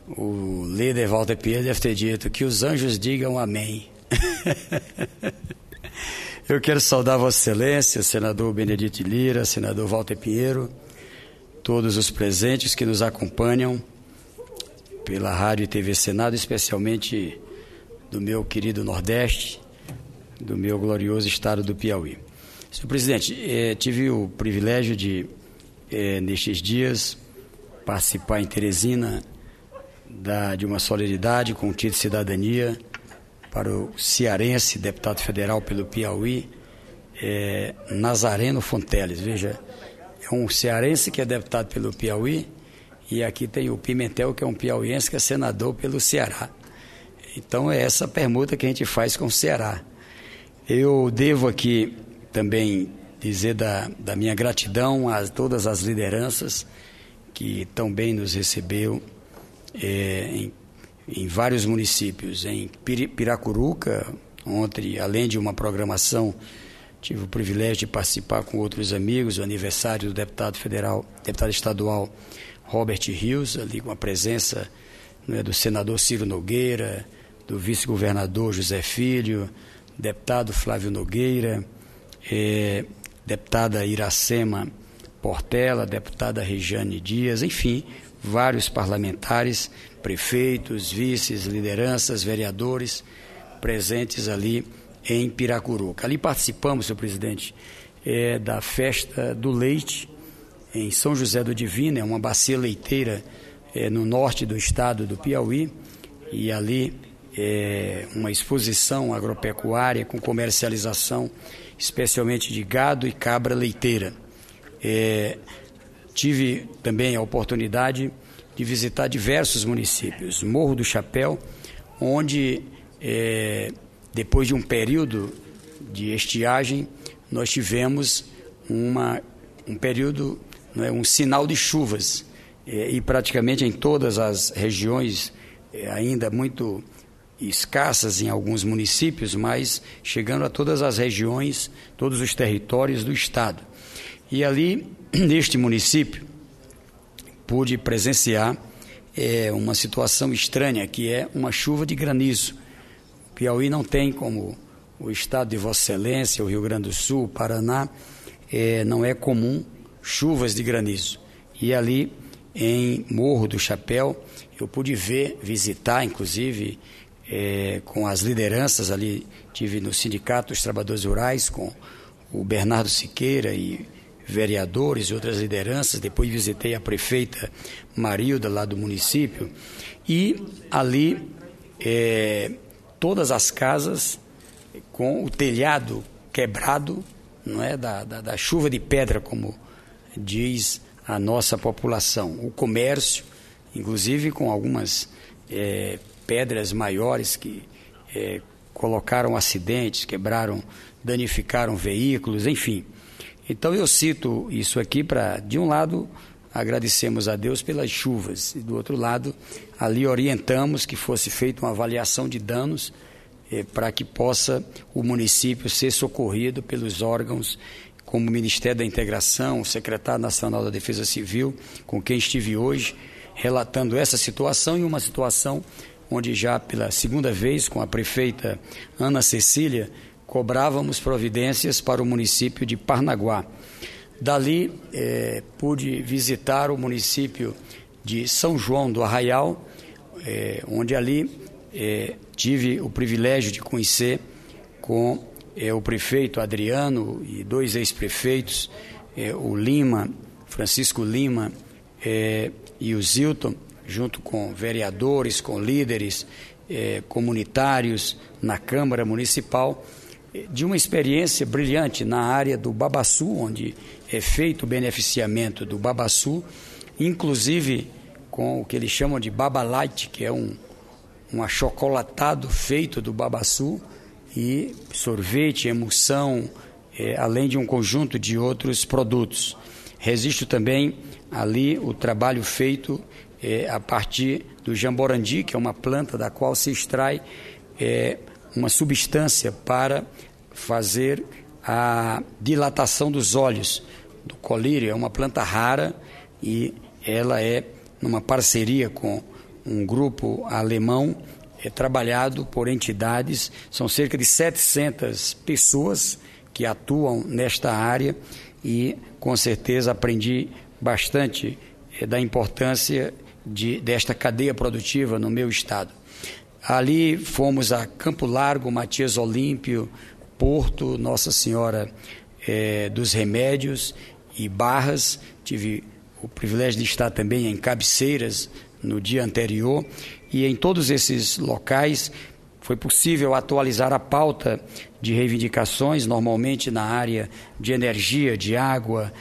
O líder Walter Pinheiro deve ter dito que os anjos digam amém. Eu quero saudar Vossa Excelência, senador Benedito Lira, senador Walter Pinheiro, todos os presentes que nos acompanham pela Rádio e TV Senado, especialmente do meu querido Nordeste, do meu glorioso estado do Piauí. Senhor presidente, tive o privilégio de, nestes dias, participar em Teresina de uma solenidade com o título de cidadania para o cearense, deputado federal pelo Piauí, Nazareno Fonteles. Veja, é um cearense que é deputado pelo Piauí, e aqui tem o Pimentel, que é um piauiense que é senador pelo Ceará. Então é essa permuta que a gente faz com o Ceará. Eu devo aqui também dizer da minha gratidão a todas as lideranças que tão bem nos recebeu em vários municípios. Em Piracuruca, ontem, além de uma programação, tive o privilégio de participar com outros amigos, o aniversário do deputado estadual Robert Rios, ali com a presença do senador Ciro Nogueira, do vice-governador José Filho, deputado Flávio Nogueira, deputada Iracema Portela, deputada Regiane Dias, enfim, vários parlamentares, prefeitos, vices, lideranças, vereadores presentes ali em Piracuruca. Ali participamos, senhor presidente, da festa do leite em São José do Divino, é uma bacia leiteira no norte do estado do Piauí, e ali uma exposição agropecuária com comercialização especialmente de gado e cabra leiteira. Tive também a oportunidade de visitar diversos municípios, Morro do Chapéu, onde depois de um período de estiagem, nós tivemos um período, um sinal de chuvas, e praticamente em todas as regiões, ainda muito escassas em alguns municípios, mas chegando a todas as regiões, todos os territórios do estado. E ali, neste município, pude presenciar uma situação estranha, que é uma chuva de granizo. O Piauí não tem, como o estado de Vossa Excelência, o Rio Grande do Sul, o Paraná, não é comum chuvas de granizo. E ali, em Morro do Chapéu, eu pude visitar, inclusive, com as lideranças ali, tive no Sindicato dos Trabalhadores Rurais, com o Bernardo Siqueira e vereadores e outras lideranças. Depois visitei a prefeita Marilda, lá do município, e ali todas as casas com o telhado quebrado, não é, da chuva de pedra, como diz a nossa população. O comércio, inclusive com algumas pedras maiores que colocaram acidentes, quebraram, danificaram veículos, enfim. Então eu cito isso aqui para, de um lado, agradecemos a Deus pelas chuvas, e do outro lado, ali orientamos que fosse feita uma avaliação de danos para que possa o município ser socorrido pelos órgãos como o Ministério da Integração, o Secretário Nacional da Defesa Civil, com quem estive hoje, relatando essa situação, e uma situação onde já pela segunda vez, com a prefeita Ana Cecília, cobrávamos providências para o município de Parnaguá. Dali, pude visitar o município de São João do Arraial, onde ali tive o privilégio de conhecer com o prefeito Adriano e dois ex-prefeitos, o Lima, Francisco Lima e o Zilton, junto com vereadores, com líderes comunitários na Câmara Municipal, de uma experiência brilhante na área do babaçu, onde é feito o beneficiamento do babaçu, inclusive com o que eles chamam de babalite, que é um achocolatado feito do babaçu, e sorvete, emulsão, além de um conjunto de outros produtos. Registro também ali o trabalho feito a partir do jamborandi, que é uma planta da qual se extrai uma substância para fazer a dilatação dos olhos do colírio. É uma planta rara e ela é numa parceria com um grupo alemão trabalhado por entidades, são cerca de 700 pessoas que atuam nesta área e, com certeza, aprendi bastante da importância desta cadeia produtiva no meu estado. Ali fomos a Campo Largo, Matias Olímpio, Porto, Nossa Senhora dos Remédios e Barras. Tive o privilégio de estar também em Cabeceiras no dia anterior, e em todos esses locais foi possível atualizar a pauta de reivindicações, normalmente na área de energia, de água,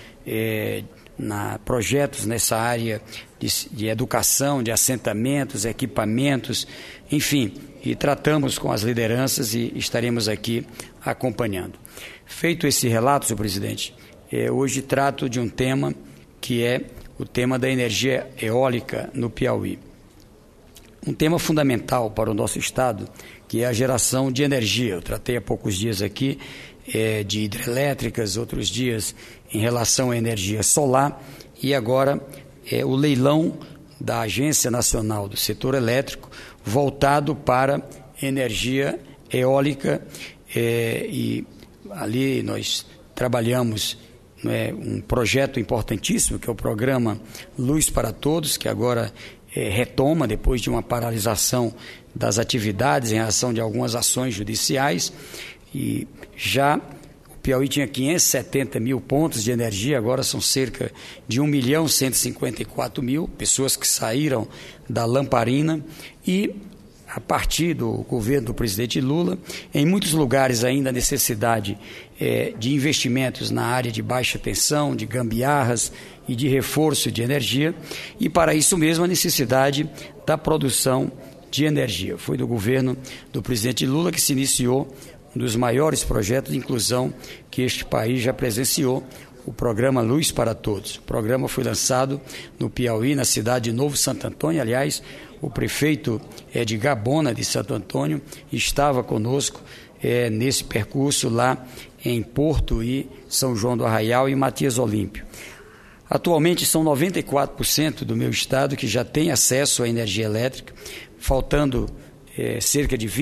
projetos nessa área de educação, de assentamentos, equipamentos, enfim, e tratamos com as lideranças e estaremos aqui acompanhando. Feito esse relato, senhor presidente, hoje trato de um tema que é o tema da energia eólica no Piauí. Um tema fundamental para o nosso estado, que é a geração de energia. Eu tratei há poucos dias aqui de hidrelétricas, outros dias em relação à energia solar, e agora o leilão da Agência Nacional do Setor Elétrico voltado para energia eólica, e ali nós trabalhamos um projeto importantíssimo, que é o programa Luz para Todos, que agora retoma depois de uma paralisação das atividades em razão de algumas ações judiciais, e já o Piauí tinha 570 mil pontos de energia, agora são cerca de 1.154.000 pessoas que saíram da lamparina, e a partir do governo do presidente Lula, em muitos lugares ainda a necessidade de investimentos na área de baixa tensão, de gambiarras e de reforço de energia, e para isso mesmo a necessidade da produção de energia. Foi do governo do presidente Lula que se iniciou um dos maiores projetos de inclusão que este país já presenciou, o programa Luz para Todos. O programa foi lançado no Piauí, na cidade de Novo Santo Antônio. Aliás, o prefeito de Gabona, de Santo Antônio, estava conosco nesse percurso lá em Porto e São João do Arraial e Matias Olímpio. Atualmente são 94% do meu estado que já tem acesso à energia elétrica, faltando cerca de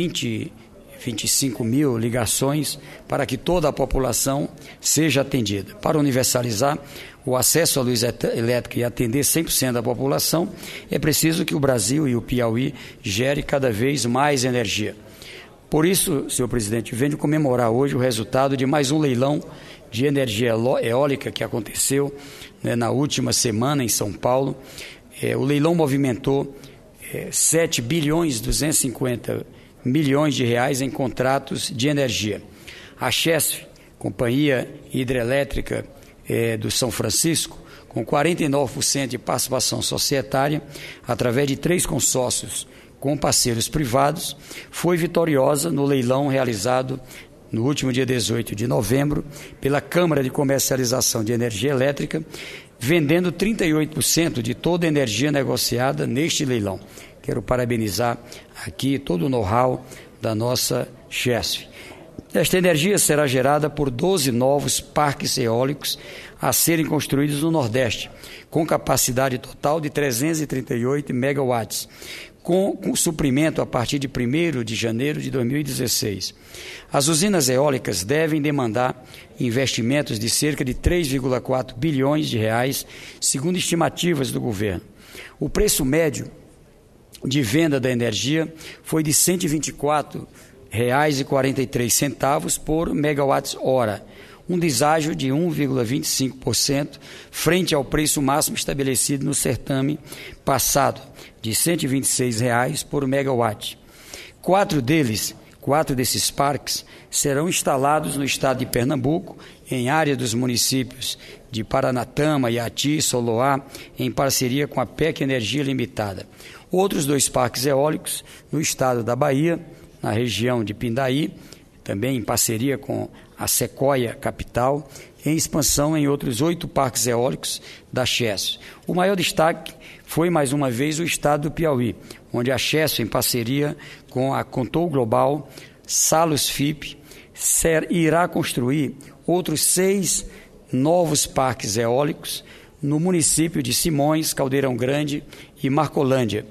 25 mil ligações para que toda a população seja atendida. Para universalizar o acesso à luz elétrica e atender 100% da população, é preciso que o Brasil e o Piauí gere cada vez mais energia. Por isso, senhor presidente, venho comemorar hoje o resultado de mais um leilão de energia eólica que aconteceu na última semana em São Paulo. O leilão movimentou 7 bilhões 250 milhões de reais em contratos de energia. A Chesf, Companhia Hidrelétrica do São Francisco, com 49% de participação societária, através de 3 consórcios com parceiros privados, foi vitoriosa no leilão realizado no último dia 18 de novembro pela Câmara de Comercialização de Energia Elétrica, vendendo 38% de toda a energia negociada neste leilão. Quero parabenizar aqui todo o know-how da nossa Chesf. Esta energia será gerada por 12 novos parques eólicos a serem construídos no Nordeste, com capacidade total de 338 megawatts, com suprimento a partir de 1º de janeiro de 2016. As usinas eólicas devem demandar investimentos de cerca de 3,4 bilhões de reais, segundo estimativas do governo. O preço médio de venda da energia foi de R$ 124,43 por megawatt-hora, um deságio de 1,25% frente ao preço máximo estabelecido no certame passado, de R$ 126,00 por megawatt. 4 desses parques serão instalados no estado de Pernambuco, em área dos municípios de Paranatama, Iati, Soloá, em parceria com a PEC Energia Limitada. Outros 2 parques eólicos no estado da Bahia, na região de Pindaí, também em parceria com a Sequoia Capital, em expansão em outros 8 parques eólicos da Chesf. O maior destaque foi, mais uma vez, o estado do Piauí, onde a Chesf, em parceria com a Control Global, Salus FIP, irá construir outros 6 novos parques eólicos no município de Simões, Caldeirão Grande e Marcolândia,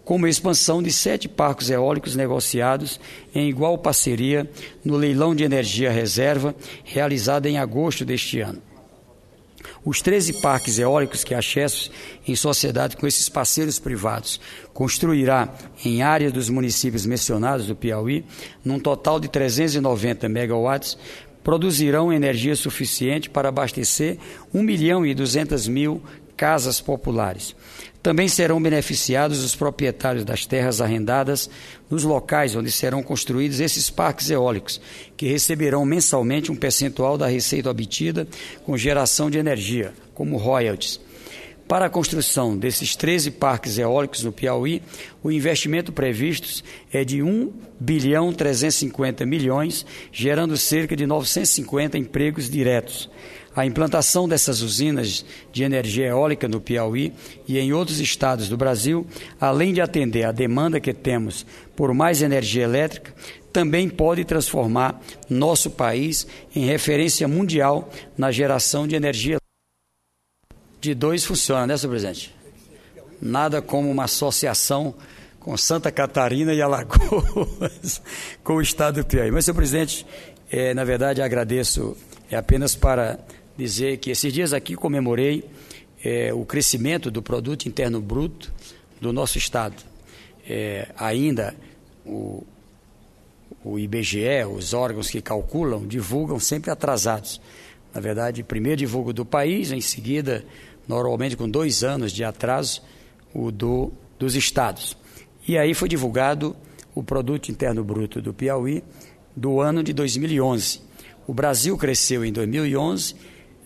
como a expansão de 7 parques eólicos negociados em igual parceria no leilão de energia reserva realizado em agosto deste ano. Os 13 parques eólicos que a Chesf, em sociedade com esses parceiros privados, construirá em área dos municípios mencionados do Piauí, num total de 390 megawatts, produzirão energia suficiente para abastecer 1.200.000 casas populares. Também serão beneficiados os proprietários das terras arrendadas nos locais onde serão construídos esses parques eólicos, que receberão mensalmente um percentual da receita obtida com geração de energia, como royalties. Para a construção desses 13 parques eólicos no Piauí, o investimento previsto é de 1.350 bilhões, gerando cerca de 950 empregos diretos. A implantação dessas usinas de energia eólica no Piauí e em outros estados do Brasil, além de atender à demanda que temos por mais energia elétrica, também pode transformar nosso país em referência mundial na geração de energia elétrica. De 2 funciona, né, senhor presidente? Nada como uma associação com Santa Catarina e Alagoas, com o estado do Piauí. Mas, senhor presidente, na verdade, agradeço apenas para dizer que esses dias aqui comemorei o crescimento do produto interno bruto do nosso estado. Ainda o IBGE, os órgãos que calculam, divulgam sempre atrasados. Na verdade, primeiro divulgo do país, em seguida, normalmente com 2 anos de atraso, o dos estados. E aí foi divulgado o produto interno bruto do Piauí do ano de 2011. O Brasil cresceu em 2011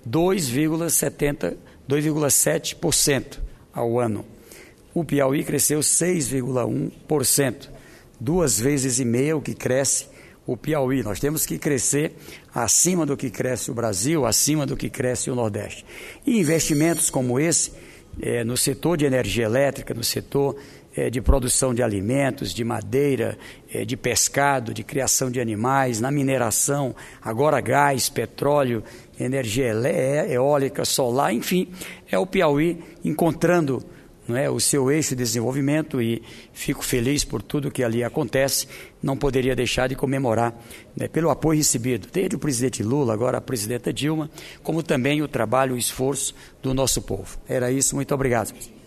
2,7% ao ano. O Piauí cresceu 6,1%, 2,5 vezes o que cresce o Piauí. Nós temos que crescer acima do que cresce o Brasil, acima do que cresce o Nordeste. E investimentos como esse, no setor de energia elétrica, no setor de produção de alimentos, de madeira, de pescado, de criação de animais, na mineração, agora gás, petróleo, energia eólica, solar, enfim, é o Piauí encontrando, não é, o seu eixo de desenvolvimento, e fico feliz por tudo que ali acontece. Não poderia deixar de comemorar, né, pelo apoio recebido, desde o presidente Lula, agora a presidenta Dilma, como também o trabalho e o esforço do nosso povo. Era isso, muito obrigado.